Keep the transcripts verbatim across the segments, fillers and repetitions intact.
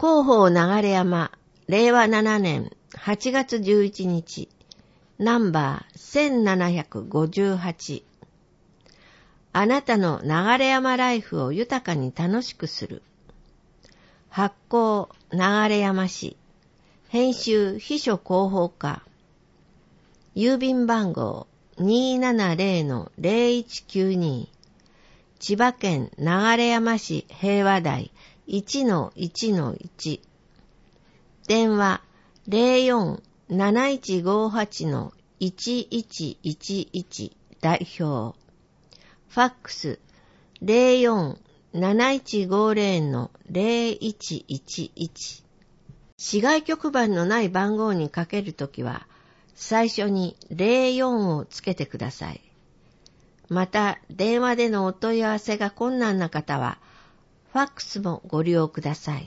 広報流山、れいわななねんはちがつじゅういちにち、ナンバーせんななひゃくごじゅうはち。あなたの流山ライフを豊かに楽しくする。発行、流山市。編集、秘書広報課。郵便番号 にーななぜろのぜろいちきゅうに。千葉県流山市平和台 いちのいちのいち。電話 ぜろよんなないちごはちのいちいちいちいち 代表。ファックス ぜろよんなないちごぜろのぜろいちいちいち。市外局番のない番号にかけるときは、最初にぜろよんをつけてください。また、電話でのお問い合わせが困難な方は、ファックスもご利用ください。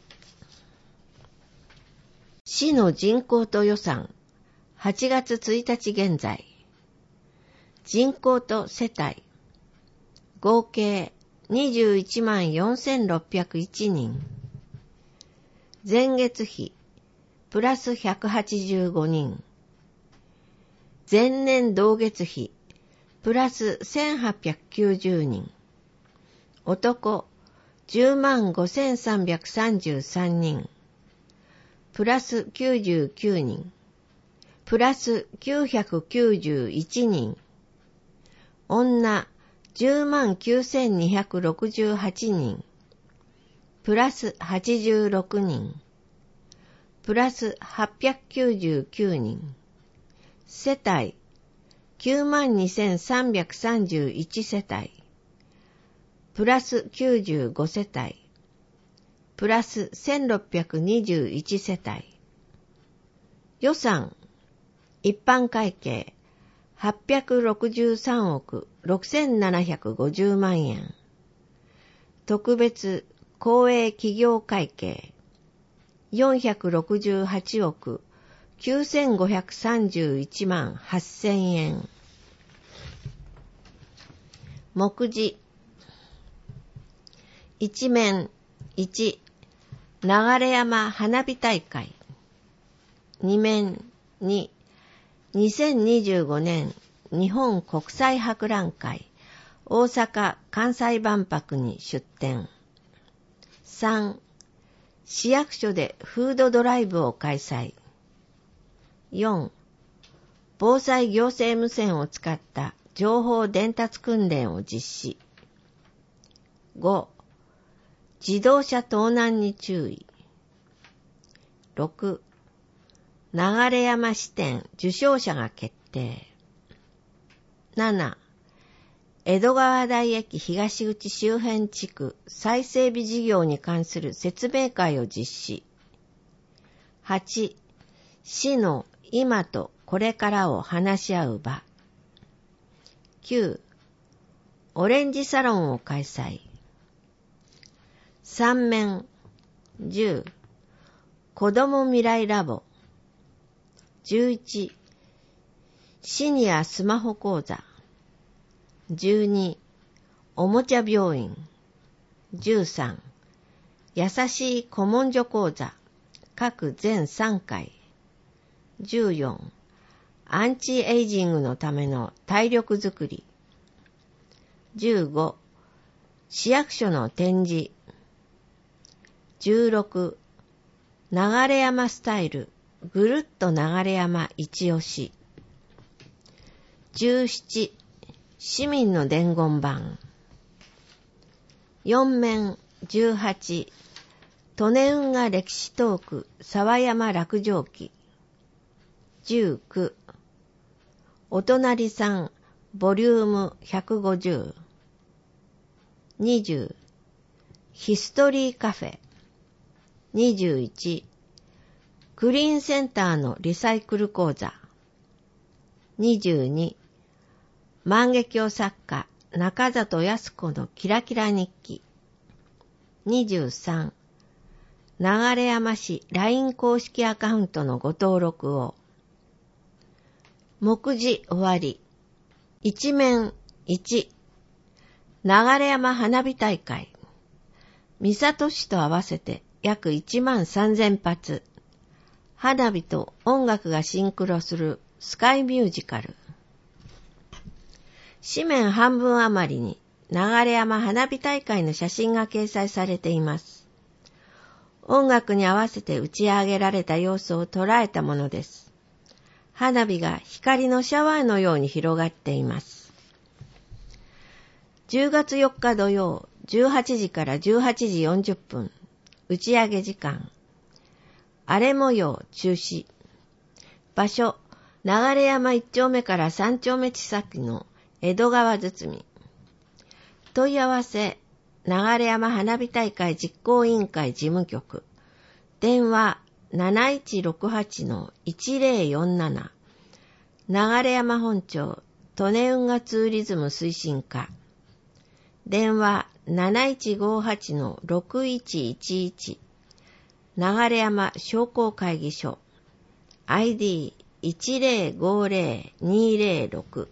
市の人口と予算、はちがつついたち現在。人口と世帯、合計にじゅういちまんよんせんろっぴゃくいちにん。前月比、プラスひゃくはちじゅうごにん。前年同月比、プラスせんはっぴゃくきゅうじゅうにん。男、じゅうまんごせんさんびゃくさんじゅうさんにん。プラスきゅうじゅうきゅうにん。プラスきゅうひゃくきゅうじゅういちにん。女、じゅうまんきゅうせんにひゃくろくじゅうはちにん。プラスはちじゅうろくにん。プラスはっぴゃくきゅうじゅうきゅうにん。世帯、きゅうまんにせんさんびゃくさんじゅういち世帯。プラスきゅうじゅうご世帯。プラスせんろっぴゃくにじゅういち世帯。予算、一般会計、はっぴゃくろくじゅうさんおくろくせんななひゃくごじゅうまんえん。特別公営企業会計、よんひゃくろくじゅうはちおくきゅうせんごひゃくさんじゅういちまんはっせんえん。目次、一面いち、流山花火大会。二面に、にせんにじゅうごねん日本国際博覧会大阪・関西万博に出展。さん、市役所でフードドライブを開催。よん、防災行政無線を使った情報伝達訓練を実施。ご、自動車盗難に注意。ろく、流山支店受賞者が決定。なな、江戸川台駅東口周辺地区再整備事業に関する説明会を実施。はち、市の今とこれからを話し合う場。きゅう、オレンジサロンを開催。さん面、じゅう、子ども未来ラボ。じゅういち、シニアスマホ講座。じゅうに、おもちゃ病院。じゅうさん、優しい古文書講座。各全さんかい。じゅうよん、アンチエイジングのための体力づくり。じゅうご、市役所の展示。じゅうろく、流山スタイルぐるっと流山一押し。じゅうなな、市民の伝言板。よん面じゅうはち、利根運河歴史トーク沢山落城記。じゅうきゅう、お隣さんボリュームひゃくごじゅう。にじゅう、ヒストリーカフェ。にじゅういち、クリーンセンターのリサイクル講座。にじゅうに、万華鏡作家中里康子のキラキラ日記。にじゅうさん、流山市 ライン 公式アカウントのご登録を。目次終わり。一面いち、流山花火大会。三郷市と合わせて約いちまんさんぜんぱつ。花火と音楽がシンクロするスカイミュージカル。紙面半分余りに流山花火大会の写真が掲載されています。音楽に合わせて打ち上げられた様子を捉えたものです。花火が光のシャワーのように広がっています。じゅうがつよっか土曜、じゅうはちじからじゅうはちじよんじゅっぷん、打ち上げ時間。荒れ模様中止。場所、流山いっちょうめからさんちょうめ近くの江戸川堤。問い合わせ、流山花火大会実行委員会事務局。電話 なないちろくはちのいちぜろよんなな。流山本町利根運河ツーリズム推進課。電話 なないちごはちのろくいちいちいち。流山商工会議所。アイディーいちぜろごぜろにぜろろく。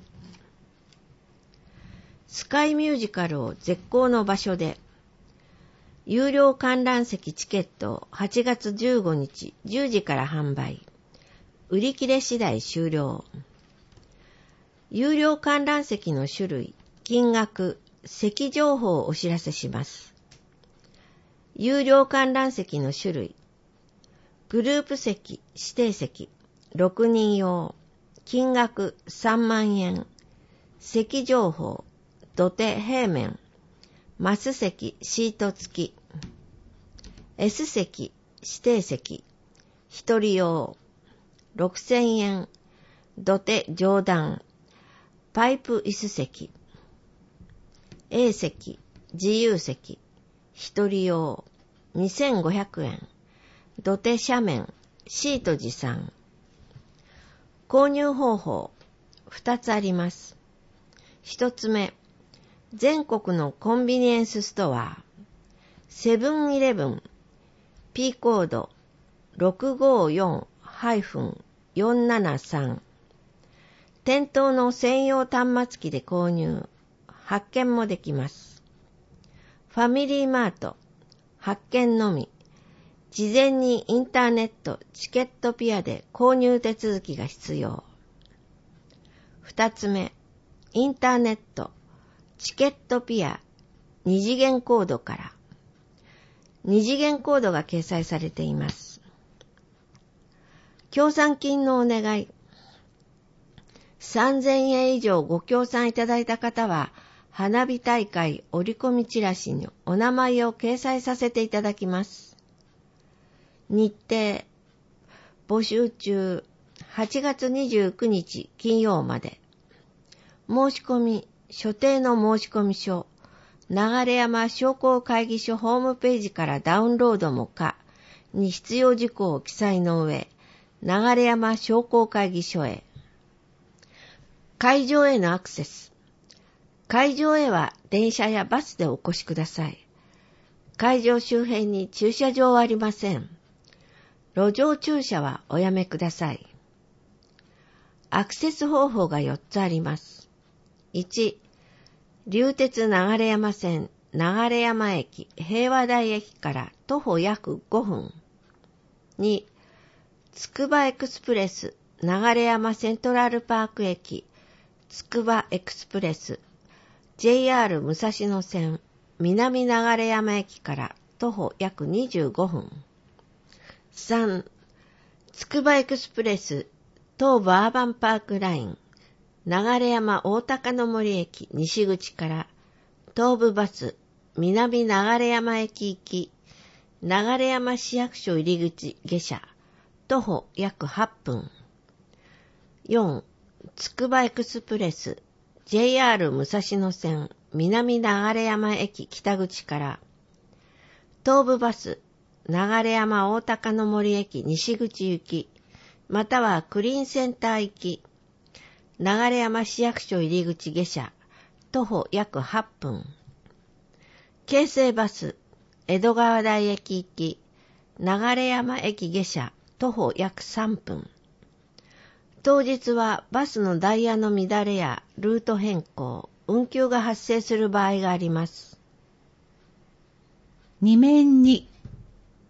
スカイミュージカルを絶好の場所で。有料観覧席チケットをはちがつじゅうごにちじゅうじから販売。売り切れ次第終了。有料観覧席の種類、金額、席情報をお知らせします。有料観覧席の種類。グループ席、指定席、ろくにん用。金額さんまんえん。席情報、土手平面。マス席、シート付き。S 席、指定席。一人用。ろくせんえん。土手上段。パイプ椅子席。A 席、自由席。一人用。にせんごひゃくえん。土手斜面。シート持参。購入方法。二つあります。一つ目。全国のコンビニエンスストア。セブンイレブン。P コード ろくごよんよんななさん。店頭の専用端末機で購入。発券もできます。ファミリーマート。発券のみ。事前にインターネット、チケットピアで購入手続きが必要。二つ目。インターネット、チケットピア、二次元コードから。二次元コードが掲載されています。協賛金のお願い。さんぜんえん以上ご協賛いただいた方は、花火大会折り込みチラシにお名前を掲載させていただきます。日程、募集中、はちがつにじゅうくにち金曜まで。申し込み、所定の申込書、流山商工会議所ホームページからダウンロードも可に必要事項を記載の上、流山商工会議所へ。会場へのアクセス。会場へは電車やバスでお越しください。会場周辺に駐車場はありません。路上駐車はおやめください。アクセス方法がよっつあります。いち、流鉄流山線流山駅平和台駅から徒歩約ごふん。に、つくばエクスプレス流山セントラルパーク駅つくばエクスプレス ジェイアール 武蔵野線南流山駅から徒歩約にじゅうごふん。さん、つくばエクスプレス東武アーバンパークライン流山大高の森駅西口から東武バス南流山駅行き流山市役所入口下車徒歩約はっぷん。よん、つくばエクスプレス ジェイアール 武蔵野線南流山駅北口から東武バス流山大高の森駅西口行きまたはクリーンセンター行き流山市役所入口下車徒歩約はっぷん。京成バス江戸川台駅行き流山駅下車徒歩約さんぷん。当日はバスのダイヤの乱れやルート変更、運休が発生する場合があります。 に面に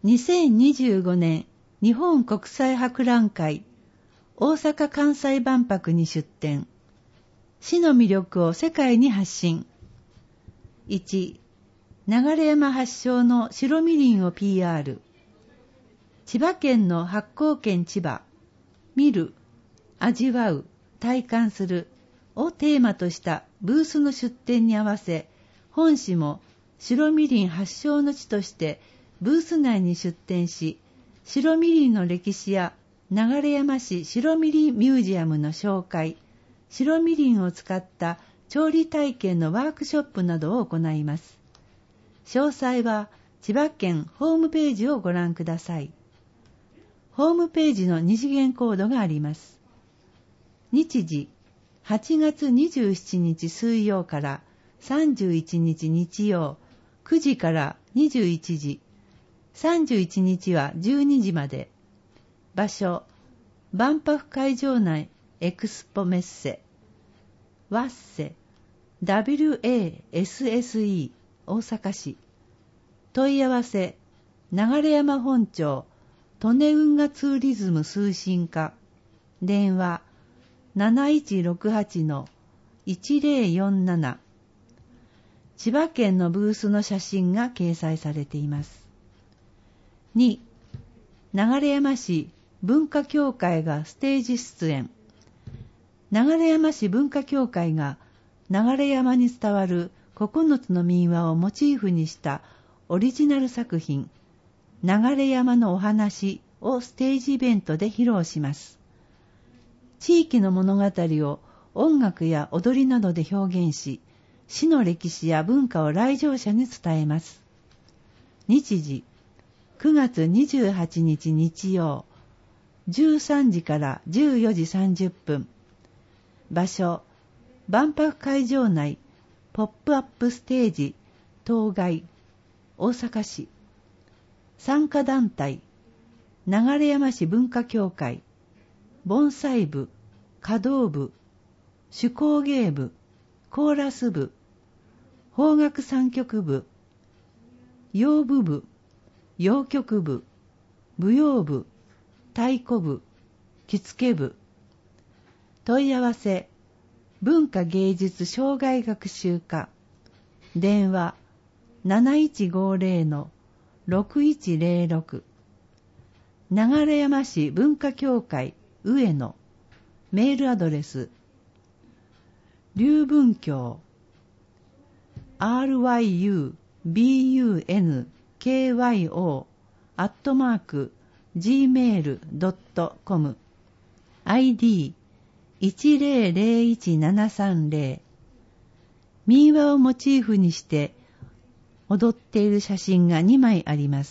にせんにじゅうごねん日本国際博覧会大阪・関西万博に出展。市の魅力を世界に発信。いち. 流山発祥の白みりんを ピーアール。千葉県の発酵県千葉。見る、味わう、体感するをテーマとしたブースの出展に合わせ、本市も白みりん発祥の地としてブース内に出展し、白みりんの歴史や流山市白みりんミュージアムの紹介、白みりんを使った調理体験のワークショップなどを行います。詳細は千葉県ホームページをご覧ください。ホームページの二次元コードがあります。日時、はちがつにじゅうしちにち水曜からさんじゅういちにち日曜、くじからにじゅういちじ、さんじゅういちにちはじゅうにじまで。場所、万博会場内エクスポメッセ、ワッセ、ダブリューエーエスエスイー 大阪市。問い合わせ、流山本町、利根運河ツーリズム推進課。電話、なないちろくはちのいちぜろよんなな。千葉県のブースの写真が掲載されています。に. 流山市文化協会がステージ出演。流山市文化協会が流山に伝わるここのつの民話をモチーフにしたオリジナル作品、流山のお話をステージイベントで披露します。地域の物語を音楽や踊りなどで表現し、市の歴史や文化を来場者に伝えます。日時、くがつにじゅうはちにち日曜、じゅうさんじからじゅうよじさんじゅっぷん。場所、万博会場内ポップアップステージ当該大阪市。参加団体、流山市文化協会、盆栽部、華道部、手工芸部、コーラス部、邦楽三曲部、謡舞部、謡曲部、舞踊部、太鼓部、着付け部。問い合わせ、文化芸術障害学習課。電話、なないちごぜろのろくいちぜろろく。流山市文化協会上野。メールアドレス、龍文教 アールワイユービーユーエヌケーワイオー アットマーク ジーメールドットコム アイディーいちぜろぜろいちななさんぜろ。民話をモチーフにして踊っている写真がにまいあります。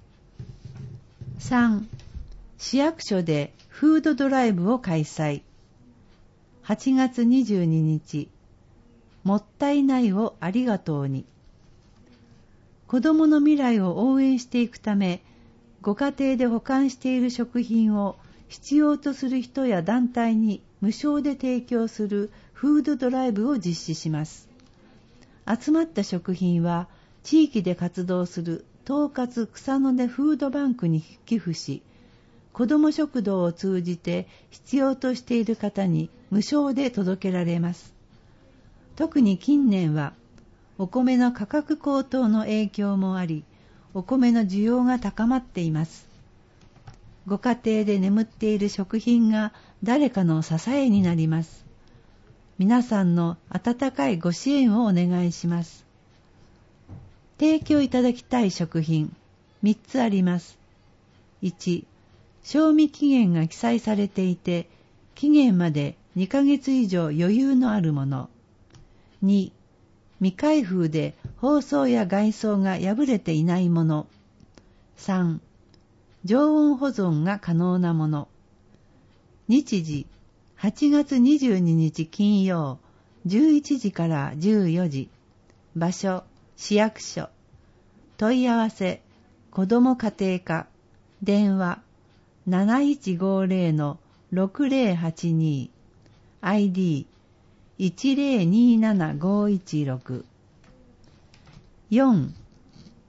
さん. 市役所でフードドライブを開催。はちがつにじゅうににち、もったいないをありがとうに。子どもの未来を応援していくため、ご家庭で保管している食品を必要とする人や団体に無償で提供するフードドライブを実施します。集まった食品は地域で活動する東葛草の根フードバンクに寄付し、子ども食堂を通じて必要としている方に無償で届けられます。特に近年はお米の価格高騰の影響もあり、お米の需要が高まっています。ご家庭で眠っている食品が誰かの支えになります。皆さんの温かいご支援をお願いします。提供いただきたい食品みっつあります。いち. 賞味期限が記載されていて、期限までにかげつ以上余裕のあるもの。に. 未開封で包装や外装が破れていないもの。さん. 常温保存が可能なもの。日時、はちがつにじゅうににち金曜、じゅういちじからじゅうよじ。場所、市役所。問い合わせ、子ども家庭課。電話、なないちごぜろのろくぜろはちに。アイディーいちぜろにななごいちろく。よん.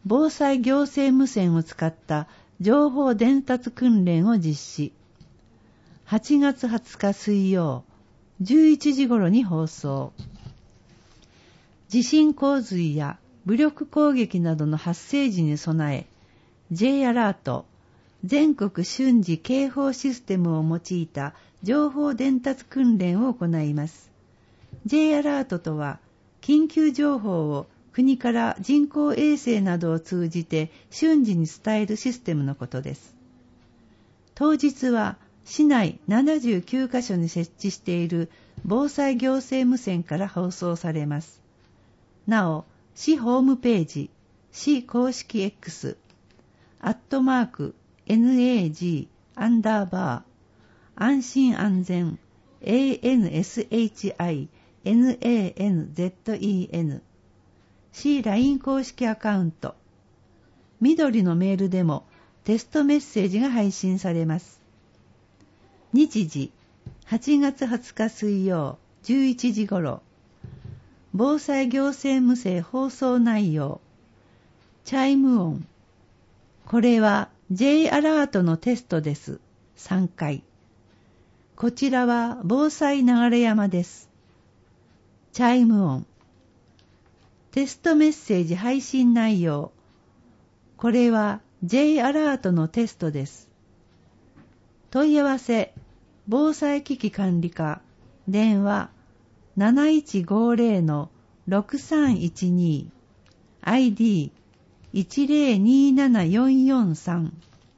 防災行政無線を使った情報伝達訓練を実施。はちがつはつか水曜、じゅういちじ頃に放送。地震洪水や武力攻撃などの発生時に備え、J アラート、全国瞬時警報システムを用いた情報伝達訓練を行います。J アラートとは、緊急情報を国から人工衛星などを通じて瞬時に伝えるシステムのことです。当日は市内ななじゅうきゅうカ所に設置している防災行政無線から放送されます。なお、市ホームページ、市公式 X、アットマーク、ナグ、アンダーバー、安心安全、エーエヌエスエイチアイ、ナンゼットイーエヌ、市 ライン 公式アカウント、緑のメールでもテストメッセージが配信されます。日時、はちがつはつか水曜、じゅういちじ頃、防災行政無線放送内容、チャイム音、これは J アラートのテストです。さんかい。こちらは防災流山です。チャイム音。テストメッセージ配信内容。これは J アラートのテストです。問い合わせ、防災機器管理課、電話 なないちごぜろのろくさんいちに、アイディーいちぜろにななよんよんさん。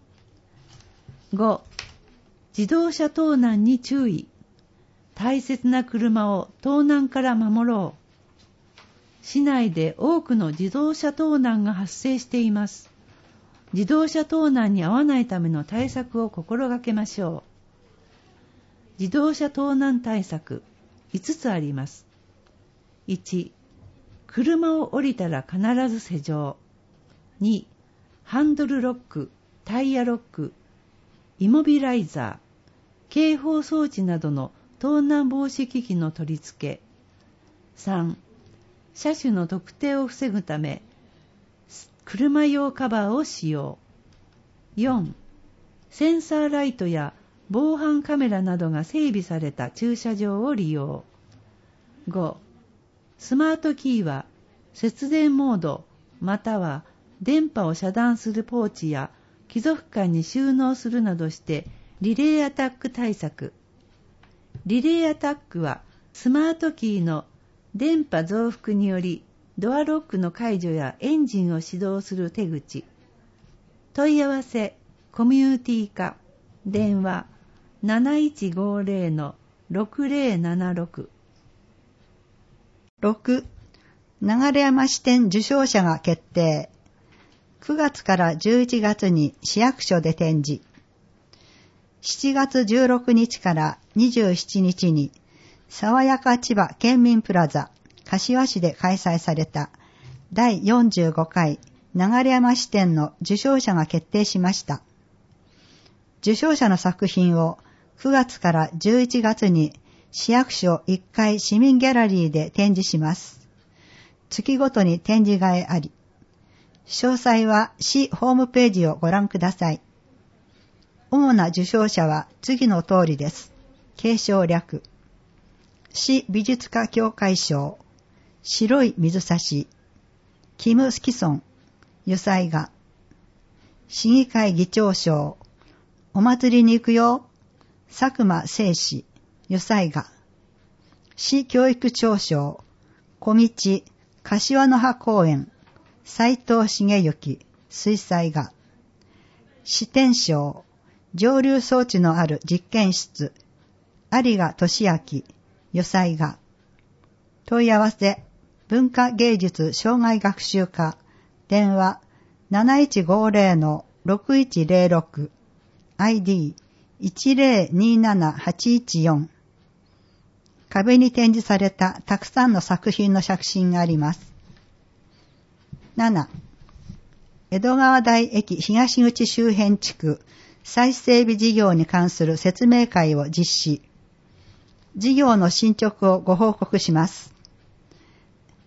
ご. 自動車盗難に注意。大切な車を盗難から守ろう。市内で多くの自動車盗難が発生しています。自動車盗難に遭わないための対策を心がけましょう。自動車盗難対策いつつあります。いち. 車を降りたら必ず施錠。に. ハンドルロック、タイヤロック、イモビライザー、警報装置などの盗難防止機器の取り付け。さん. 車種の特定を防ぐため、車用カバーを使用。よん. センサーライトや防犯カメラなどが整備された駐車場を利用。ご. スマートキーは節電モードまたは電波を遮断するポーチや貴族館に収納するなどしてリレーアタック対策。リレーアタックはスマートキーの電波増幅によりドアロックの解除やエンジンを始動する手口。問い合わせ、コミュニティ課、電話 なないちごぜろのろくぜろななろく。 ろく. 流山支店受賞者が決定。くがつからじゅういちがつに市役所で展示。しちがつじゅうろくにちからにじゅうしちにちに爽やか千葉県民プラザ柏市で開催されただいよんじゅうごかい流山支店の受賞者が決定しました。受賞者の作品をくがつからじゅういちがつに市役所いっかい市民ギャラリーで展示します。月ごとに展示会あり。詳細は市ホームページをご覧ください。主な受賞者は次の通りです。継承略。市美術家協会賞、白い水差し、キム・スキソン、油彩画。市議会議長賞、お祭りに行くよ、佐久間聖史、油彩画。市教育長賞、小道、柏の葉公園、斉藤茂之、水彩画。市展賞、蒸留装置のある実験室、有賀俊明、油彩画。問い合わせ、文化芸術障害学習課、電話 なないちごぜろのろくいちぜろろく、アイディーいちぜろにななはちいちよん。壁に展示されたたくさんの作品の写真があります。なな. 江戸川台駅東口周辺地区再整備事業に関する説明会を実施。事業の進捗をご報告します。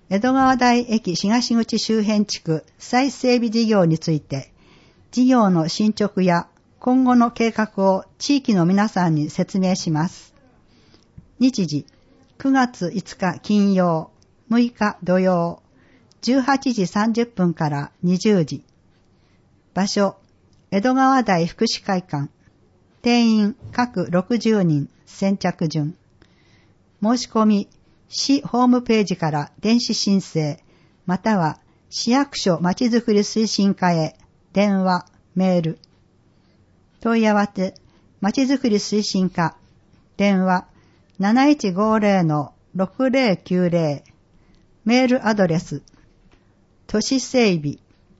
江戸川台駅東口周辺地区再整備事業について、事業の進捗や今後の計画を地域の皆さんに説明します。日時、くがついつか金曜、むいか土曜、じゅうはちじさんじゅっぷんからにじゅうじ。場所、江戸川台福祉会館。定員各ろくじゅうにん、先着順。申し込み、市ホームページから電子申請、または市役所まちづくり推進課へ電話、メール。問い合わせ、まちづくり推進課、電話 なないちごーぜろのろくぜろきゅうぜろ、メールアドレス、都市整備、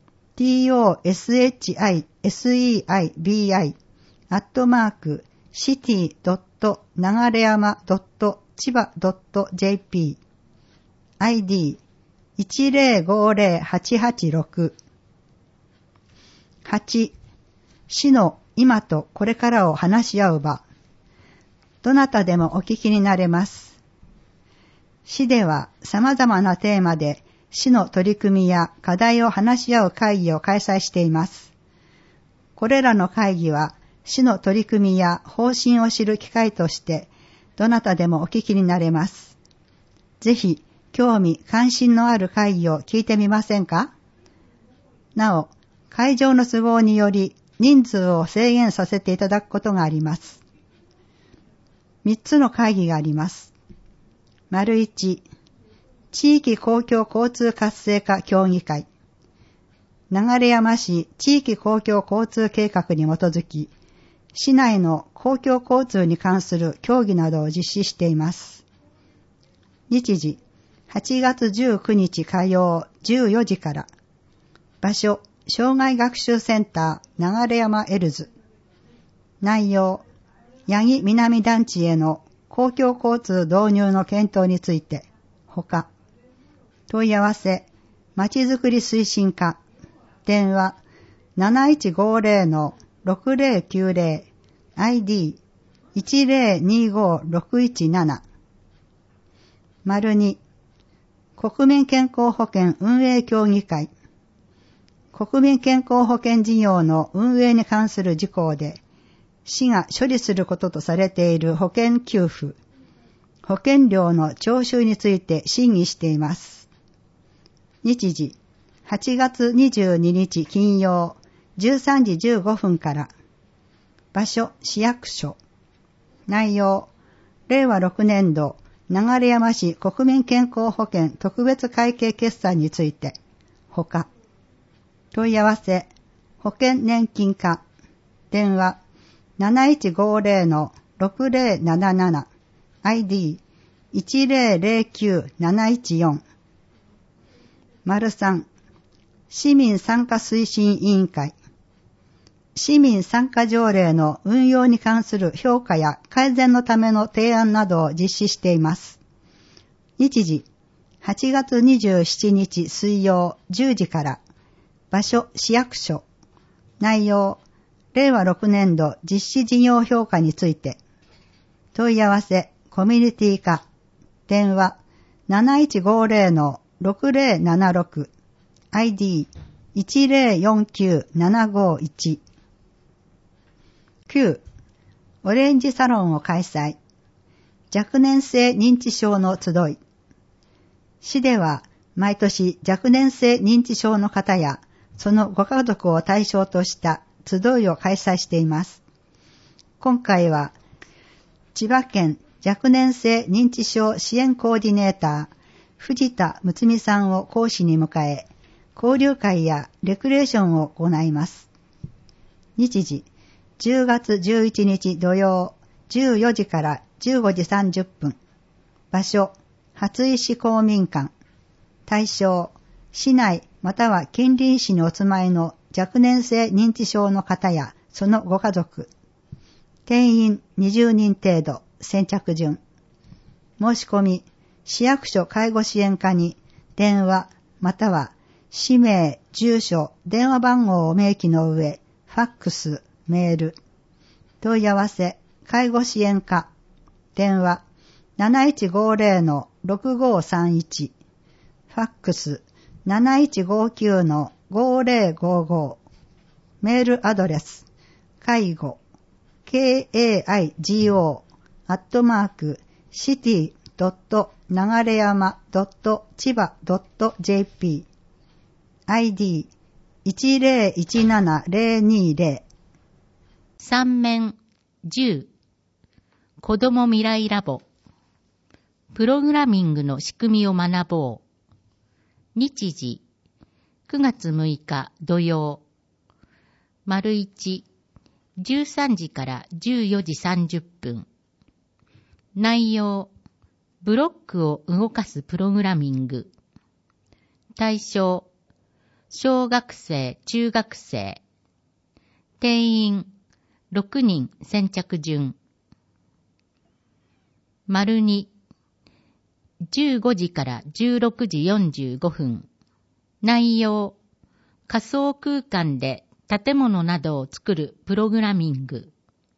トシセイビ、アットマーク、シティドットながれやまドットちばドットジェーピー、アイディーいちぜろごぜろはちはちろく、はち、市の今とこれからを話し合う場。どなたでもお聞きになれます。市では様々なテーマで市の取り組みや課題を話し合う会議を開催しています。これらの会議は市の取り組みや方針を知る機会としてどなたでもお聞きになれます。ぜひ興味関心のある会議を聞いてみませんか？なお、会場の都合により人数を制限させていただくことがあります。みっつの会議があります。丸いち、地域公共交通活性化協議会。流山市地域公共交通計画に基づき、市内の公共交通に関する協議などを実施しています。日時、はちがつじゅうくにち火曜じゅうよじから。場所、障害学習センター流山エルズ。内容、八木南団地への公共交通導入の検討について、ほか。問い合わせ、まちづくり推進課。電話、なないちごーぜろのろくぜろきゅうぜろ、アイディーいちぜろにごろくいちなな。丸に、国民健康保険運営協議会。国民健康保険事業の運営に関する事項で、市が処理することとされている保険給付、保険料の徴収について審議しています。日時、はちがつにじゅうににち金曜じゅうさんじじゅうごふんから。場所、市役所。内容、れいわろくねんど流山市国民健康保険特別会計決算について、ほか。問い合わせ、保険年金課。電話、なないちごーぜろのろくぜろなななな、アイディーいちぜろぜろきゅうなないちよん。丸さん、市民参加推進委員会。市民参加条例の運用に関する評価や改善のための提案などを実施しています。日時、はちがつにじゅうしちにち水曜じゅうじから。場所、市役所。内容、れいわろくねんど実施事業評価について。問い合わせ、コミュニティ課。電話、なないちごーぜろのろくぜろななろく、アイディーいちぜろよんきゅうななごいち。きゅう、オレンジサロンを開催。若年性認知症の集い。市では毎年若年性認知症の方やそのご家族を対象とした集いを開催しています。今回は千葉県若年性認知症支援コーディネーター藤田睦美さんを講師に迎え、交流会やレクレーションを行います。日時、じゅうがつじゅういちにち土曜じゅうよじからじゅうごじさんじゅっぷん。場所、初石公民館。対象、市内または近隣市にお住まいの若年性認知症の方やそのご家族。定員にじゅうにん程度、先着順。申し込み、市役所介護支援課に電話または氏名、住所、電話番号を明記の上、ファックス、メール。問い合わせ、介護支援課。電話、なないちごーぜろのろくごさんいち。 ファックス なないちごきゅうのごぜろごご、メールアドレス介護 ケーエーアイジーオー アットマークシティドット流山ドット千葉ドットジェーピー アイディーいちぜろいちななぜろにぜろ。 三面じゅう子ども未来ラボプログラミングの仕組みを学ぼう。日時くがつむいか土曜丸一じゅうさんじからじゅうよじさんじゅっぷん。内容ブロックを動かすプログラミング。対象小学生中学生。定員ろくにん先着順。丸にじゅうごじからじゅうろくじよんじゅうごふん。内容仮想空間で建物などを作るプログラミング。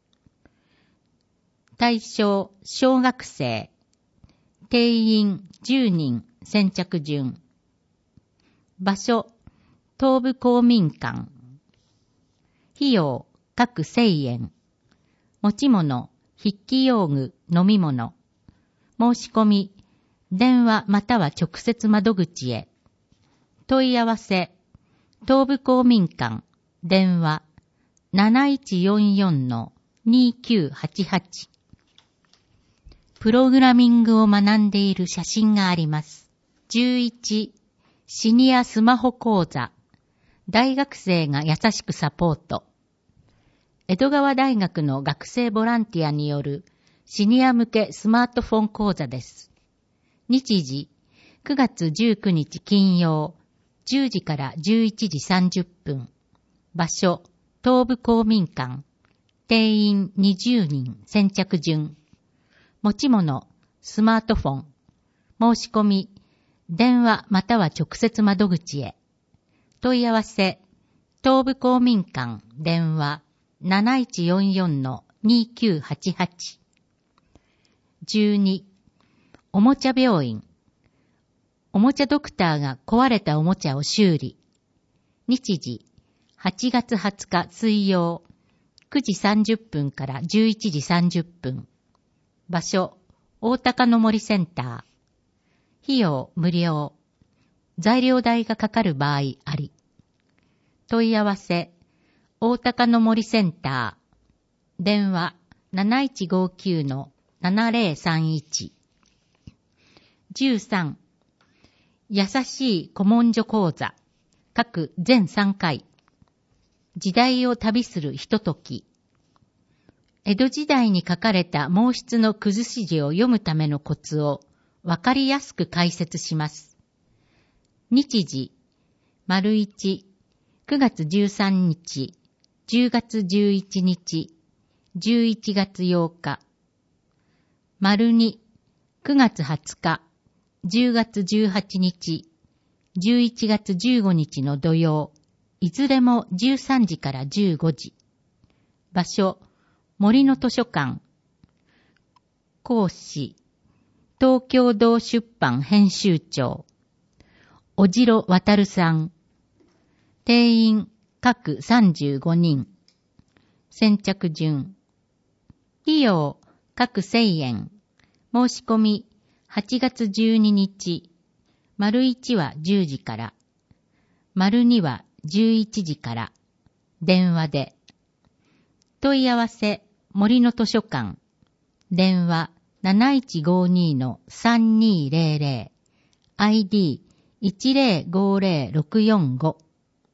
対象小学生。定員じゅうにん先着順。場所東部公民館。費用各せんえん。持ち物筆記用具飲み物。申し込み電話または直接窓口へ。問い合わせ東部公民館電話 なないちよんよんのにきゅうはちはち。プログラミングを学んでいる写真があります。じゅういちシニアスマホ講座。大学生が優しくサポート。江戸川大学の学生ボランティアによるシニア向けスマートフォン講座です。日時くがつじゅうくにち金曜じゅうじからじゅういちじさんじゅっぷん。場所東部公民館。定員にじゅうにん先着順。持ち物スマートフォン。申し込み電話または直接窓口へ。問い合わせ東部公民館電話 なないちよんよんのにきゅうはちはち。じゅうにおもちゃ病院。おもちゃドクターが壊れたおもちゃを修理。日時はちがつはつか水曜くじさんじゅっぷんからじゅういちじさんじゅっぷん。場所大高の森センター。費用無料。材料代がかかる場合あり。問い合わせ大高の森センター。電話 なないちごきゅうのななぜろさんいち。じゅうさん優しい古文書講座。各全さんかい。時代を旅するひととき。江戸時代に書かれた毛筆のくずし字を読むためのコツをわかりやすく解説します。日時、丸一、くがつじゅうさんにち、じゅうがつじゅういちにち、じゅういちがつようか。丸二、くがつはつか、じゅうがつじゅうはちにち、じゅういちがつじゅうごにちの土曜、いずれもじゅうさんじからじゅうごじ。場所、森の図書館。講師、東京堂出版編集長、小城渡さん。定員各さんじゅうごにん。先着順。費用各せんえん。申し込みはちがつじゅうににち。丸いちはじゅうじから。丸にはじゅういちじから。電話で。問い合わせ森の図書館。電話 なないちごにのさんにぜろぜろ。アイディーいちぜろごぜろろくよんご。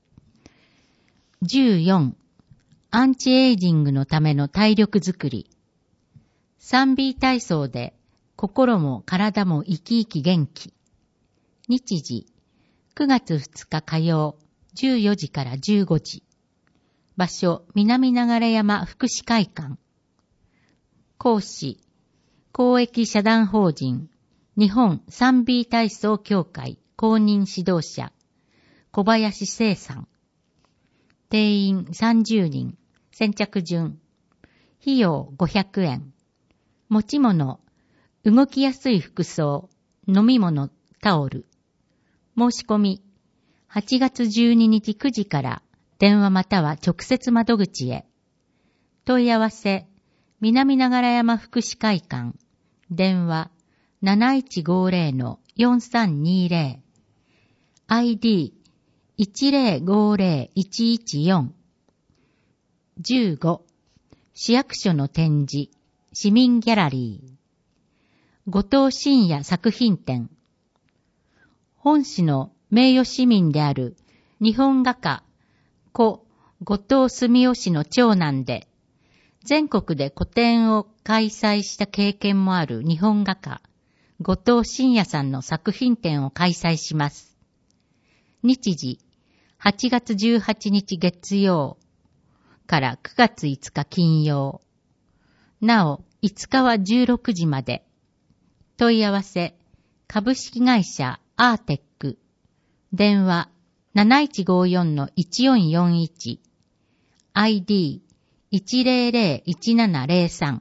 じゅうよんアンチエイジングのための体力づくり。さんビー 体操で心も体も生き生き元気。日時くがつふつか火曜じゅうよじからじゅうごじ。場所南流山福祉会館。講師公益社団法人日本 スリービー 体操協会公認指導者小林聖さん。定員さんじゅうにん。先着順。費用ごひゃくえん。持ち物動きやすい服装飲み物タオル。 申し込み、はちがつじゅうににちくじから電話または直接窓口へ。問い合わせ、南流山福祉会館、電話 なないちごぜろのよんさんにぜろ、アイディーいちぜろごぜろいちいちよん、じゅうご、市役所の展示、市民ギャラリー、後藤真也作品展、本市の名誉市民である日本画家、故後藤澄夫氏の長男で、全国で個展を開催した経験もある日本画家、後藤真也さんの作品展を開催します。日時、はちがつじゅうはちにち月曜からくがついつか金曜。なお、いつかはじゅうろくじまで。問い合わせ、株式会社アーテック。電話 なないちごよんのいちよんよんいち。アイディーいちぜろぜろいちななぜろさん。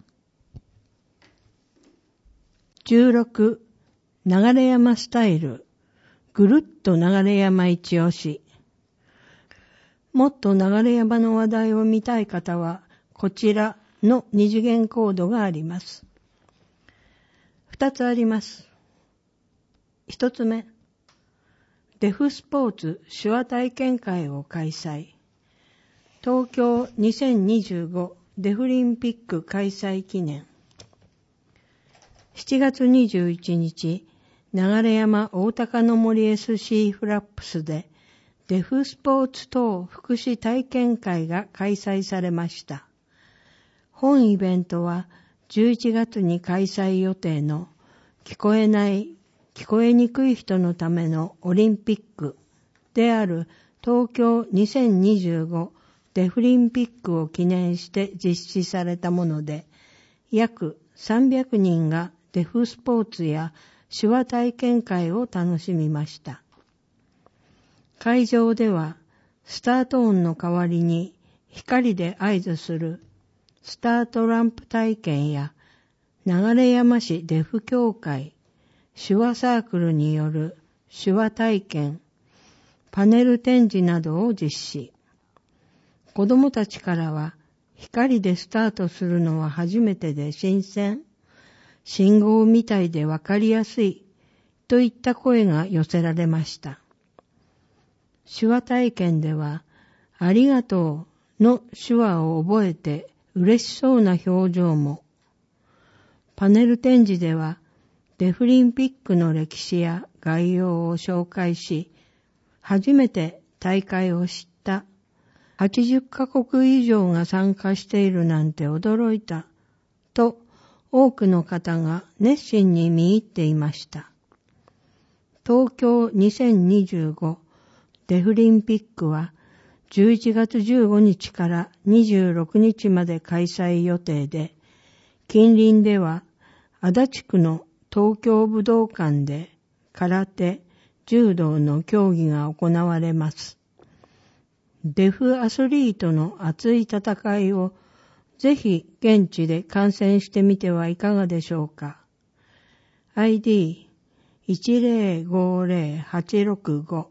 じゅうろく、流山スタイル、ぐるっと流山一押し。もっと流山の話題を見たい方は、こちらの二次元コードがあります。二つあります。一つ目、デフスポーツ手話体験会を開催。東京にせんにじゅうごデフリンピック開催記念。しちがつにじゅういちにち、流山大高の森 エスシー フラップスでデフスポーツ等福祉体験会が開催されました。本イベントはじゅういちがつに開催予定の聞こえない、聞こえにくい人のためのオリンピックである東京にせんにじゅうごデフリンピックを記念して実施されたもので、約さんびゃくにんがデフスポーツや手話体験会を楽しみました。会場ではスタート音の代わりに光で合図するスタートランプ体験や流山市デフ協会手話サークルによる手話体験、パネル展示などを実施。子どもたちからは光でスタートするのは初めてで新鮮、信号みたいでわかりやすいといった声が寄せられました。手話体験ではありがとうの手話を覚えて嬉しそうな表情も、パネル展示ではデフリンピックの歴史や概要を紹介し、初めて大会を知ったはちじゅっかこく以上が参加しているなんて驚いたと多くの方が熱心に見入っていました。東京にせんにじゅうごデフリンピックはじゅういちがつじゅうごにちからにじゅうろくにちまで開催予定で、近隣では足立区の東京武道館で空手、柔道の競技が行われます。デフアスリートの熱い戦いをぜひ現地で観戦してみてはいかがでしょうか。アイディーいちぜろごぜろはちろくご。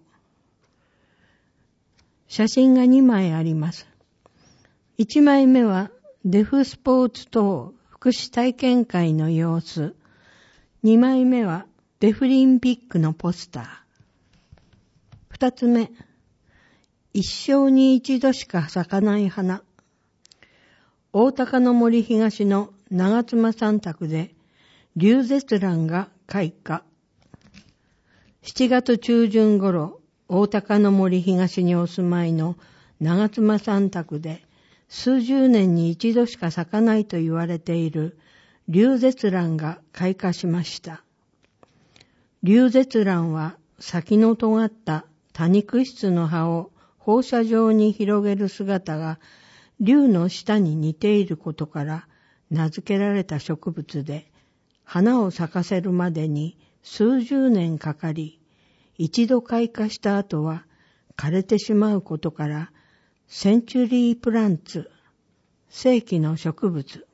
写真がにまいあります。いちまいめはデフスポーツ等福祉体験会の様子。にまいめはデフリンピックのポスター。ふたつめ、一生に一度しか咲かない花。大高の森東の長妻さん宅で龍舌蘭が開花。しちがつちゅうじゅん頃、大高の森東にお住まいの長妻さん宅で数十年に一度しか咲かないと言われている龍舌蘭が開花しました。龍舌蘭は先の尖った多肉質の葉を放射状に広げる姿が龍の下に似ていることから名付けられた植物で、花を咲かせるまでに数十年かかり、一度開花した後は枯れてしまうことから、センチュリープランツ、世紀の植物、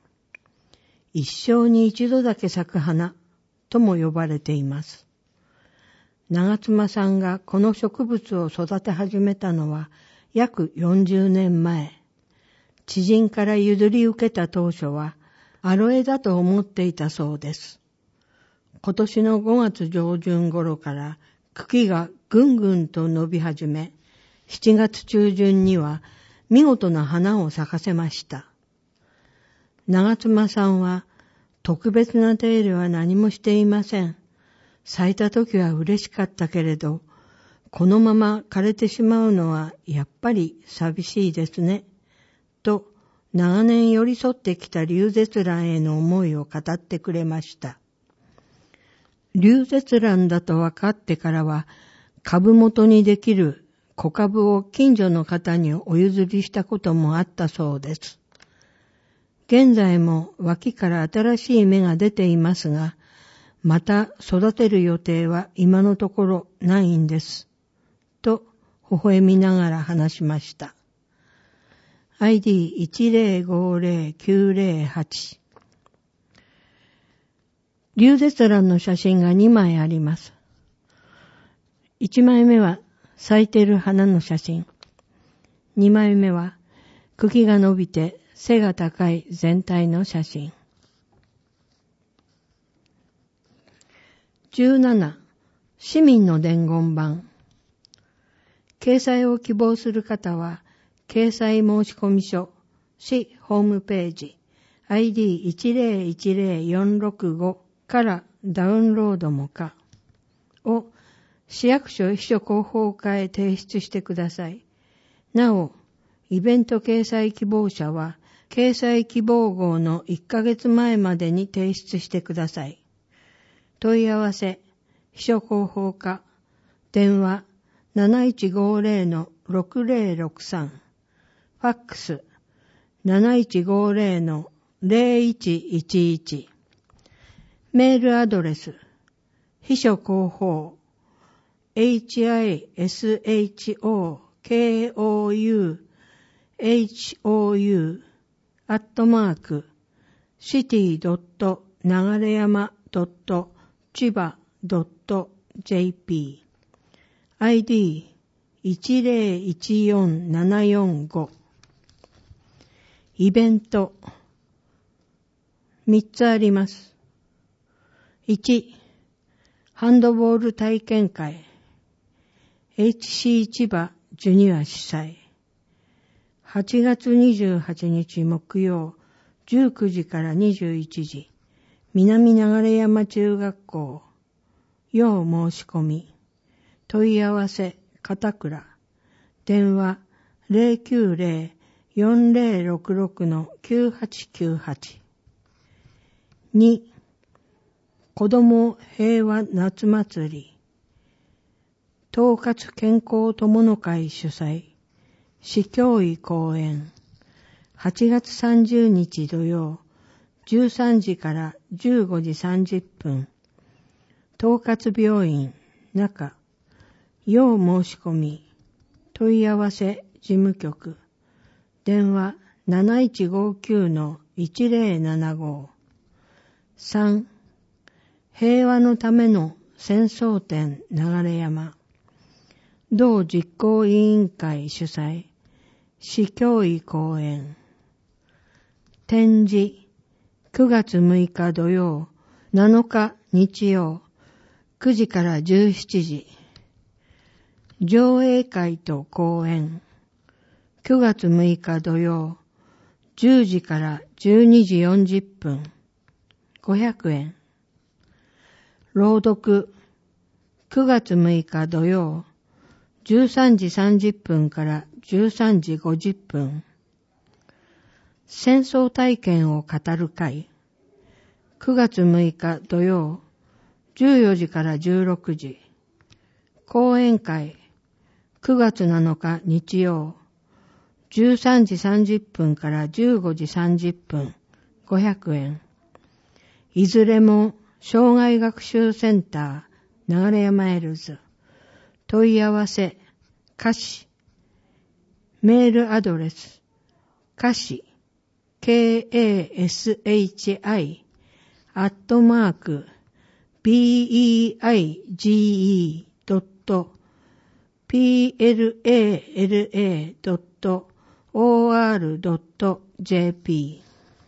一生に一度だけ咲く花とも呼ばれています。 長妻さんがこの植物を育て始めたのは約よんじゅうねんまえ。知人から譲り受けた当初はアロエだと思っていたそうです。今年のごがつ上旬頃から茎がぐんぐんと伸び始め、しちがつ中旬には見事な花を咲かせました。長妻さんは特別な手入れは何もしていません。咲いた時は嬉しかったけれど、このまま枯れてしまうのはやっぱり寂しいですね。と、長年寄り添ってきたリュウゼツランへの思いを語ってくれました。リュウゼツランだと分かってからは、株元にできる小株を近所の方にお譲りしたこともあったそうです。現在も脇から新しい芽が出ていますが、また育てる予定は今のところないんです。と、微笑みながら話しました。アイディーいちゼロごゼロきゅうゼロはち リュウゼツランの写真がにまいあります。いちまいめは咲いている花の写真。にまいめは茎が伸びて背が高い全体の写真。じゅうなな、市民の伝言板。掲載を希望する方は、掲載申込書、市ホームページ、アイディーいちゼロいちゼロよんろくご からダウンロードも可を市役所秘書広報課へ提出してください。なお、イベント掲載希望者は、掲載希望号のいっかげつまえまでに提出してください。問い合わせ、秘書広報課、電話なないちごゼロのろくゼロろくさん、ファックスなないちごゼロのゼロいちいちいち、メールアドレス、秘書広報、エイチアイエスエイチオーケーオーユーエイチオーユー アットマーク、シティドット流山ドット千葉ドットジェーピー アイディーいちゼロいちよんななよんご イベントみっつあります。いち、ハンドボール体験会 エイチシー 千葉ジュニア主催はちがつにじゅうはちにち木曜じゅうくじからにじゅういちじ南流山中学校要申し込み問い合わせ片倉電話 ゼロきゅうゼロ よんゼロろくろく きゅうはちきゅうはち に子ども平和夏祭り統括健康友の会主催市教委講演はちがつさんじゅうにち土曜じゅうさんじからじゅうごじさんじゅっぷん統括病院中要申し込み問い合わせ事務局電話なないちごきゅうのいちゼロななご さん平和のための戦争展流山同実行委員会主催市教委講演展示くがつむいか土曜なのか日曜くじからじゅうしちじ上映会と講演くがつむいか土曜じゅうじからじゅうにじよんじゅっぷんごひゃくえん朗読くがつむいか土曜じゅうさんじさんじゅっぷんからじゅうさんじごじゅっぷん戦争体験を語る会くがつむいか土曜じゅうよじからじゅうろくじ講演会くがつなのか日曜じゅうさんじさんじゅっぷんからじゅうごじさんじゅっぷんごひゃくえんいずれも障害学習センター流山エルズ問い合わせ歌詞メールアドレス歌詞 ケーエーエスエイチアイ アットマーク ビーイーアイジーイートピーエルエーエルエードットオーアールドットジェーピー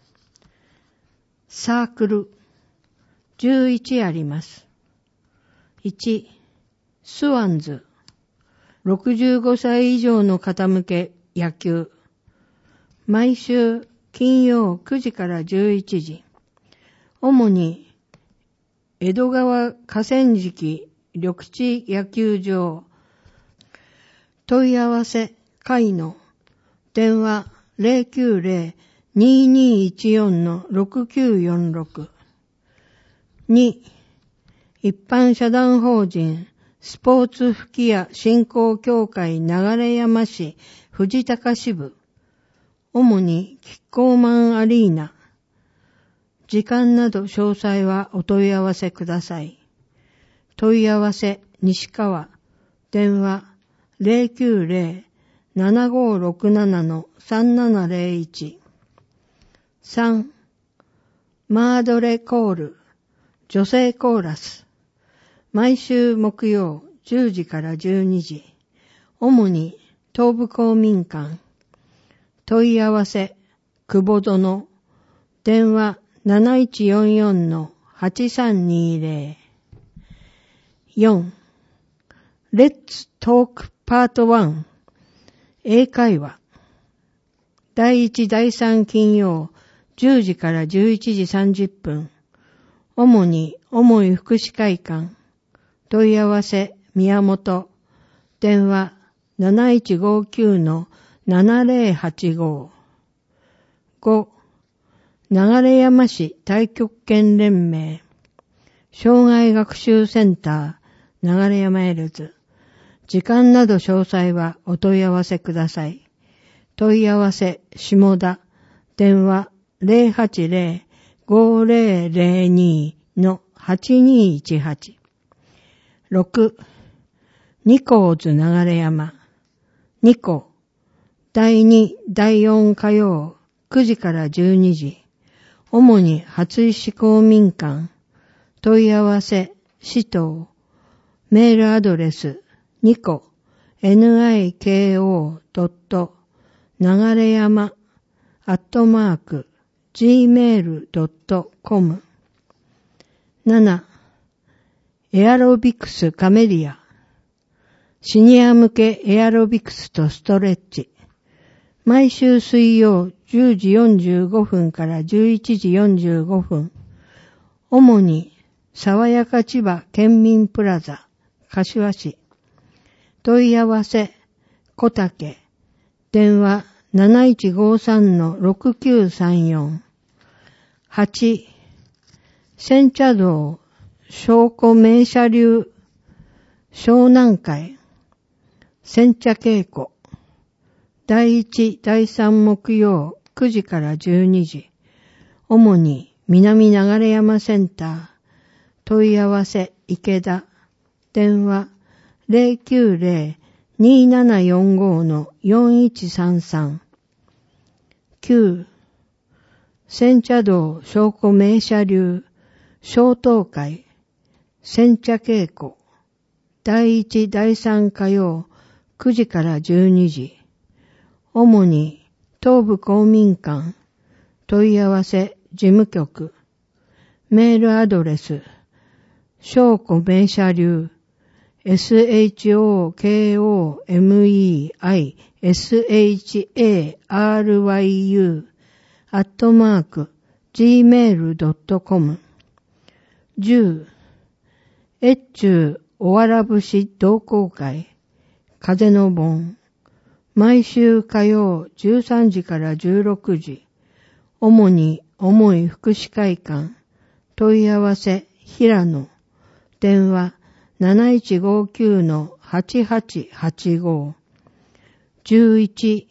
サークルじゅういちあります。いち、スワンズろくじゅうごさい以上の方向け野球。毎週金曜くじからじゅういちじ。主に江戸川河川敷緑地野球場。問い合わせ会の電話 ゼロきゅうゼロ にーにーいちよん ろくきゅうよんろく。に、一般社団法人スポーツ吹き矢振興協会流山市藤高支部。主にキッコーマンアリーナ。時間など詳細はお問い合わせください。問い合わせ西川。電話ゼロきゅうゼロ ななごろくなな さんななゼロいち。さん、マードレコール女性コーラス。毎週木曜じゅうじからじゅうにじ。主に東部公民館。問い合わせ久保殿。電話なないちよんよん はちさんにゼロ。よん、レッツトークパートワン。英会話。だいいちだいさん金曜じゅうじからじゅういちじさんじゅっぷん。主に重い福祉会館。問い合わせ宮本。電話なないちごきゅう ななゼロはちご。ご、流山市太極拳連盟。障害学習センター流山エルズ。時間など詳細はお問い合わせください。問い合わせ下田。電話ゼロはちゼロ ごゼロゼロに はちにいちはち。ろく、ニコーズ流山。ニコ。だいに、だいよん火曜くじからじゅうにじ。主に初石公民館。問い合わせ市東。メールアドレスニコ ニコ ドット 流山アットマーク ジーメール ドット コム。なな、エアロビクスカメリア。シニア向けエアロビクスとストレッチ。毎週水曜じゅうじよんじゅうごふんからじゅういちじよんじゅうごふん。主に爽やか千葉県民プラザ、柏市。問い合わせ、小竹。電話なないちごさん ろくきゅうさんよん。はち、煎茶道、証拠名車流、湘南会。煎茶稽古。だいいち、だいさん木曜くじからじゅうにじ。主に南流山センター。問い合わせ池田。電話ゼロきゅうゼロ にーななよんご よんいちさんさん。きゅう、煎茶道証拠名車流小東会煎茶稽古。だいいち、だいさん火曜くじからじゅうにじ。主に東部公民館。問い合わせ事務局。メールアドレス証拠名車流 エスエイチオーケーオーエムイーアイエスエイチエーアールワイユー アットマーク ジーメール ドット コム。 じゅう、越中おわら節同好会風の盆。毎週火曜じゅうさんじからじゅうろくじ。主に重い福祉会館。問い合わせ平野。電話なないちごきゅう はちはちはちご。じゅういち、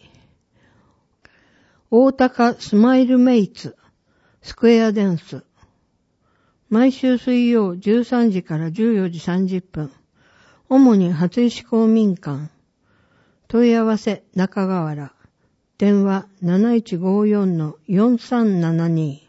大高スマイルメイツスクエアダンス。毎週水曜じゅうさんじからじゅうよじさんじゅっぷん。主に初石公民館。問い合わせ中川原。電話なないちごよん よんさんななに。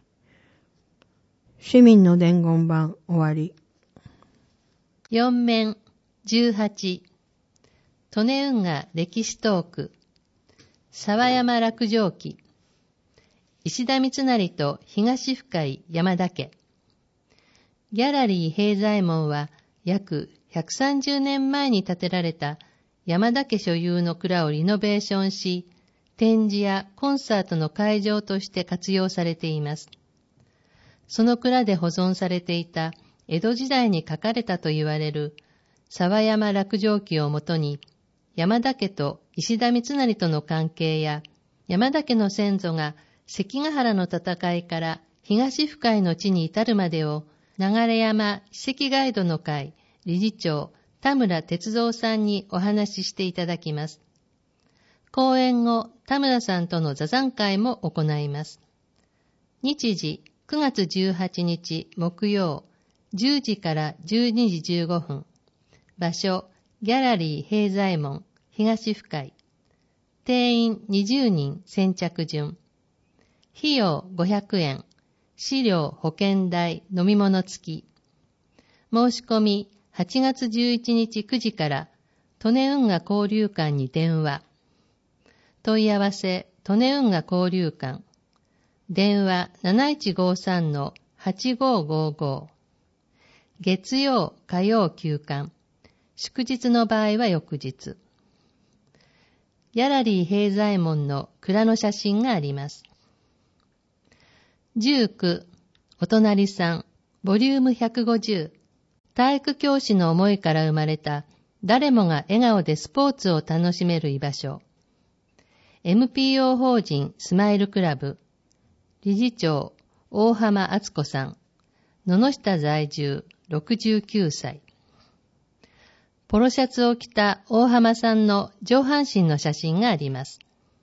市民の伝言版終わり。 四面じゅうはち、利根運河歴史トーク、沢山落城記、石田三成と東深井山田家。ギャラリー平左衛門は約ひゃくさんじゅうねんまえに建てられた山田家所有の蔵をリノベーションし、展示やコンサートの会場として活用されています。その蔵で保存されていた江戸時代に書かれたと言われる沢山落城記をもとに、山田家と石田三成との関係や、山田家の先祖が関ヶ原の戦いから東深井の地に至るまでを、流山史跡ガイドの会理事長田村哲三さんにお話ししていただきます。講演後、田村さんとの座談会も行います。日時くがつじゅうはちにち木曜、じゅうじからじゅうにじじゅうごふん。場所、ギャラリー平左衛門、東深井。定員にじゅうにん先着順。費用ごひゃくえん。資料保険代飲み物付き。申し込みはちがつじゅういちにちくじから利根運河交流館に電話。問い合わせ利根運河交流館。電話 なないちごさんのはちごーごーごー。月曜、火曜休館。祝日の場合は翌日。ギャラリー平左衛門の蔵の写真があります。じゅうきゅう、お隣さん、ボリュームひゃくごじゅう。体育教師の思いから生まれた、誰もが笑顔でスポーツを楽しめる居場所。エムピーオー 法人スマイルクラブ。理事長、大浜敦子さん。野々下在住、ろくじゅうきゅうさい。ポロシャツを着た大浜さんの上半身の写真があります。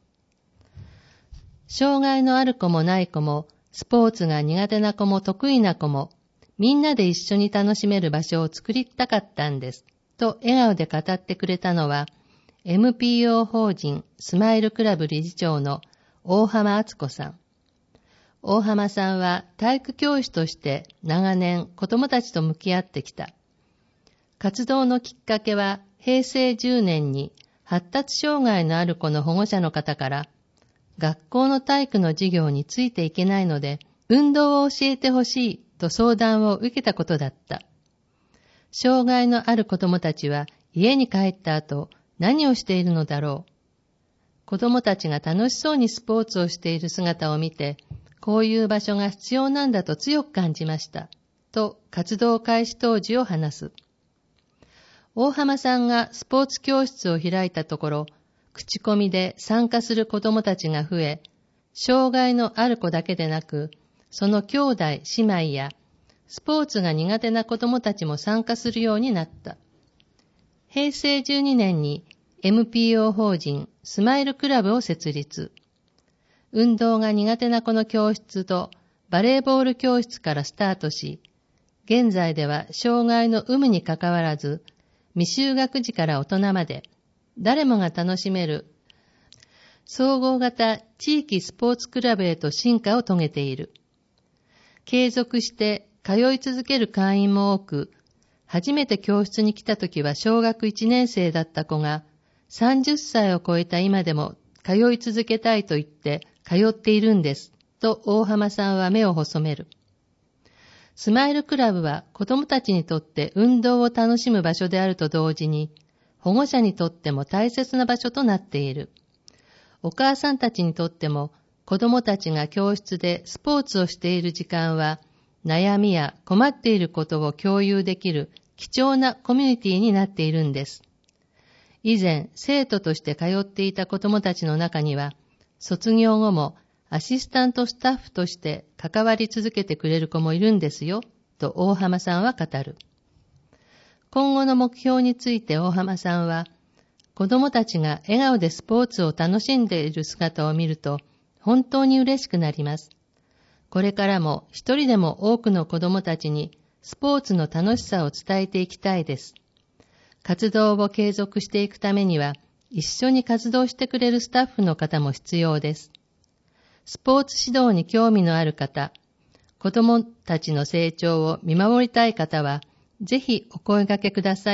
障害のある子もない子も、スポーツが苦手な子も得意な子も、みんなで一緒に楽しめる場所を作りたかったんです。と笑顔で語ってくれたのは、エムピーオー 法人スマイルクラブ理事長の大浜敦子さん。大浜さんは体育教師として長年子供たちと向き合ってきた。活動のきっかけはへいせいじゅうねんに発達障害のある子の保護者の方から、学校の体育の授業についていけないので、運動を教えてほしいと相談を受けたことだった。障害のある子供たちは家に帰った後何をしているのだろう。子供たちが楽しそうにスポーツをしている姿を見て、こういう場所が必要なんだと強く感じました。と活動開始当時を話す。大浜さんがスポーツ教室を開いたところ、口コミで参加する子供たちが増え、障害のある子だけでなく、その兄弟、姉妹や、スポーツが苦手な子供たちも参加するようになった。へいせいじゅうにねんに エムピーオー 法人スマイルクラブを設立。運動が苦手な子の教室とバレーボール教室からスタートし、現在では障害の有無にかかわらず、未就学児から大人まで、誰もが楽しめる総合型地域スポーツクラブへと進化を遂げている。継続して通い続ける会員も多く、初めて教室に来た時は小学いちねんせいだった子がさんじゅっさいを超えた今でも通い続けたいと言って通っているんです、と大浜さんは目を細める。スマイルクラブは子どもたちにとって運動を楽しむ場所であると同時に、保護者にとっても大切な場所となっている。お母さんたちにとっても、子供たちが教室でスポーツをしている時間は、悩みや困っていることを共有できる貴重なコミュニティになっているんです。以前、生徒として通っていた子供たちの中には、卒業後もアシスタントスタッフとして関わり続けてくれる子もいるんですよ、と大浜さんは語る。今後の目標について大浜さんは、子供たちが笑顔でスポーツを楽しんでいる姿を見ると、本当に嬉しくなります。これからも一人でも多くの子供たちにスポーツの楽しさを伝えていきたいです。活動を継続していくためには、一緒に活動してくれるスタッフの方も必要です。スポーツ指導に興味のある方、子供たちの成長を見守りたい方は、ぜひお声掛けください、と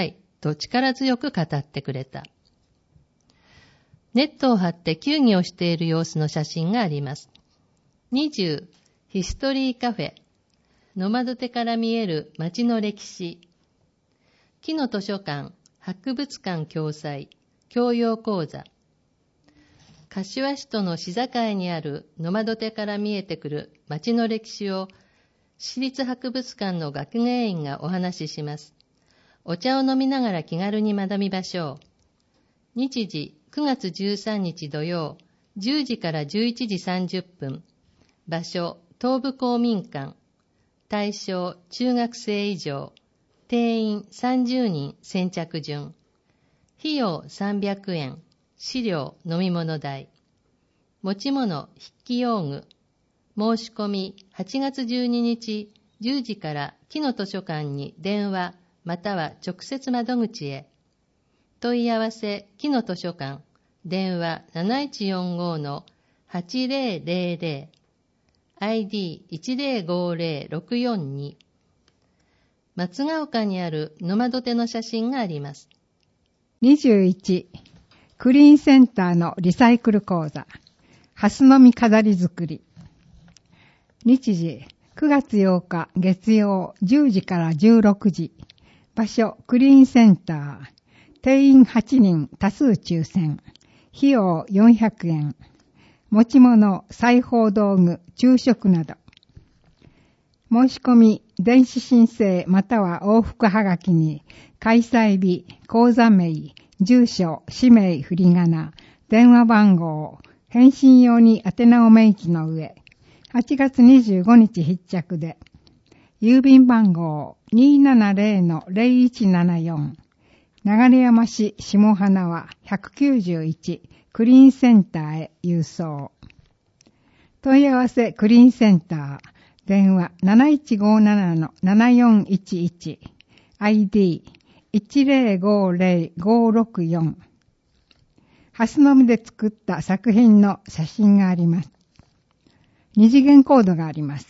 と力強く語ってくれた。ネットを張って球技をしている様子の写真があります。にじゅうヒストリーカフェ、野窓手から見える街の歴史、木の図書館、博物館共催、教養講座。柏市との市境にある野窓手から見えてくる街の歴史を市立博物館の学芸員がお話しします。お茶を飲みながら気軽に学びましょう。日時くがつじゅうさんにち土曜、じゅうじからじゅういちじさんじゅっぷん。場所、東部公民館。対象、中学生以上。定員さんじゅうにん先着順。費用さんびゃくえん。資料、飲み物代。持ち物、筆記用具。申し込み、はちがつじゅうににちじゅうじから木の図書館に電話または直接窓口へ。問い合わせ、木の図書館。電話 なないちよんご のはちぜろぜろぜろ。アイディーいちぜろごぜろろくよんに。松ヶ丘にある野窓手の写真があります。 にじゅういちクリーンセンターのリサイクル講座、ハスの実飾り作り。日時くがつようか月曜じゅうじからじゅうろくじ。場所クリーンセンター。定員はちにん多数抽選。費用よんひゃくえん。持ち物、裁縫道具、昼食など。申し込み、電子申請または往復はがきに、開催日、講座名、住所、氏名、振り仮名、電話番号、返信用に宛名を明記の上、はちがつにじゅうごにち必着で、郵便番号 にーななぜろのぜろいちななよん、流山市下花輪ひゃくきゅうじゅういちクリーンセンターへ郵送。問い合わせクリーンセンター、電話 なないちごななのななよんいちいち、アイディーいちぜろごぜろごろくよん。ハスの実で作った作品の写真があります。二次元コードがあります。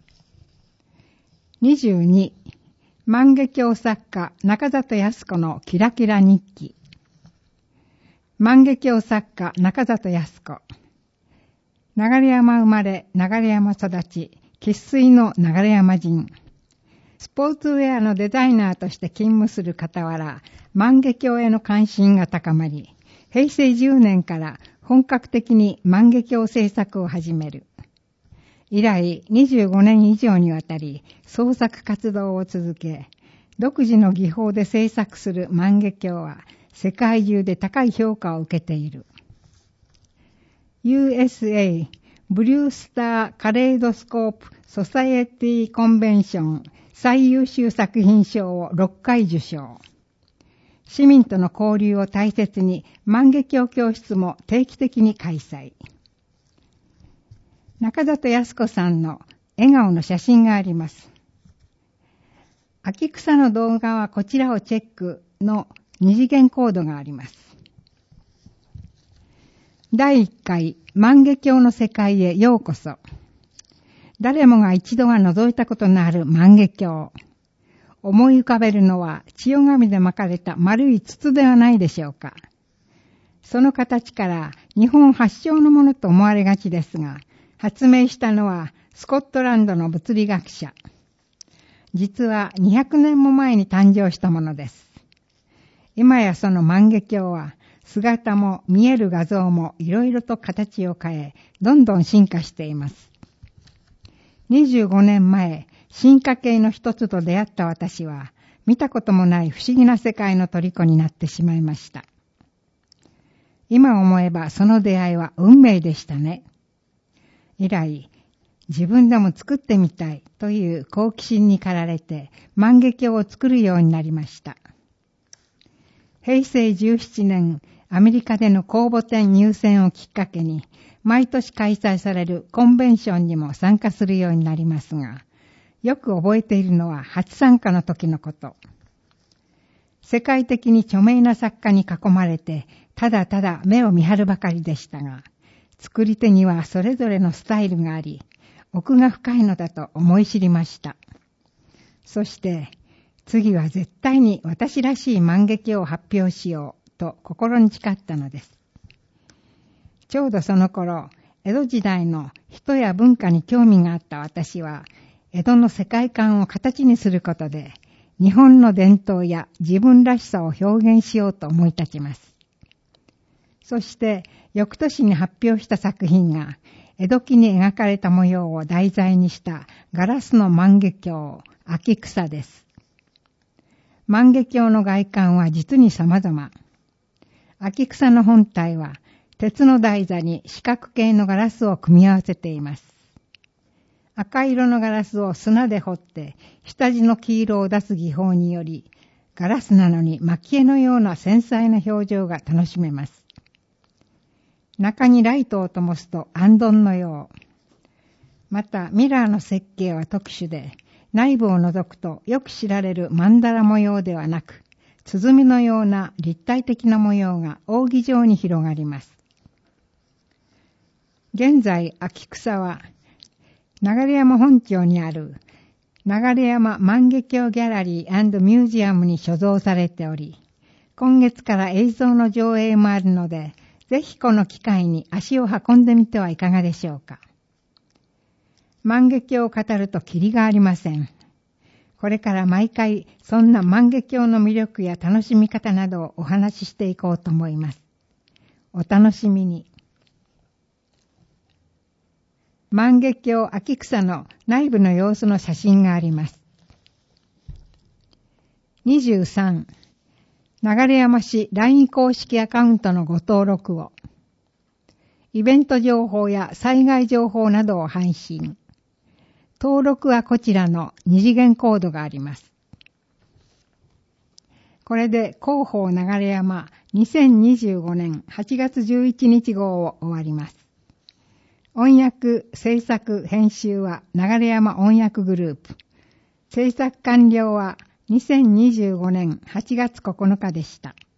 にじゅうに万華鏡作家中里康子のキラキラ日記。万華鏡作家中里康子。流山生まれ、流山育ち、生粋の流山人。スポーツウェアのデザイナーとして勤務する傍ら、万華鏡への関心が高まり、へいせいじゅうねんから本格的に万華鏡制作を始める。以来にじゅうごねん以上にわたり創作活動を続け、独自の技法で制作する万華鏡は世界中で高い評価を受けている。ユーエスエー ブリュースターカレイドスコープソサエティコンベンション最優秀作品賞をろっかい受賞。市民との交流を大切に万華鏡教室も定期的に開催。中里康子さんの笑顔の写真があります。秋草の動画はこちらをチェックの二次元コードがあります。だいいっかい万華鏡の世界へようこそ。誰もが一度は覗いたことのある万華鏡。思い浮かべるのは千代紙で巻かれた丸い筒ではないでしょうか。その形から日本発祥のものと思われがちですが、発明したのはスコットランドの物理学者。実はにひゃくねんも前に誕生したものです。今やその万華鏡は姿も見える画像もいろいろと形を変え、どんどん進化しています。にじゅうごねんまえ、進化系の一つと出会った私は、見たこともない不思議な世界の虜になってしまいました。今思えばその出会いは運命でしたね。以来、自分でも作ってみたいという好奇心に駆られて万華鏡を作るようになりました。へいせいじゅうななねん、アメリカでの公募展入選をきっかけに、毎年開催されるコンベンションにも参加するようになりますが、よく覚えているのは初参加の時のこと。世界的に著名な作家に囲まれて、ただただ目を見張るばかりでしたが、作り手にはそれぞれのスタイルがあり、奥が深いのだと思い知りました。そして、 次は絶対に私らしい万華鏡を発表しようと心に誓ったのです。ちょうどその頃、江戸時代の人や文化に興味があった私は、江戸の世界観を形にすることで、日本の伝統や自分らしさを表現しようと思い立ちます。そして、翌年に発表した作品が、江戸期に描かれた模様を題材にしたガラスの万華鏡、秋草です。万華鏡の外観は実に様々。秋草の本体は、鉄の台座に四角形のガラスを組み合わせています。赤色のガラスを砂で掘って、下地の黄色を出す技法により、ガラスなのに蒔絵のような繊細な表情が楽しめます。中にライトを灯すと行燈のよう。また、ミラーの設計は特殊で、内部を覗くとよく知られる曼荼羅模様ではなく、鼓のような立体的な模様が扇状に広がります。現在、秋草は、流山本町にある流山万華鏡ギャラリー&ミュージアムに所蔵されており、今月から映像の上映もあるので、ぜひこの機会に足を運んでみてはいかがでしょうか。万華鏡を語るとキリがありません。これから毎回そんな万華鏡の魅力や楽しみ方などをお話ししていこうと思います。お楽しみに。万華鏡秋草の内部の様子の写真があります。にじゅうさん. 流山市 ライン 公式アカウントのご登録を。イベント情報や災害情報などを配信。登録はこちらの二次元コードがあります。これで広報流山にせんにじゅうごねんはちがつじゅういちにち号を終わります。音訳、制作、編集は流山音訳グループ。制作完了はにせんにじゅうごねんはちがつここのかでした。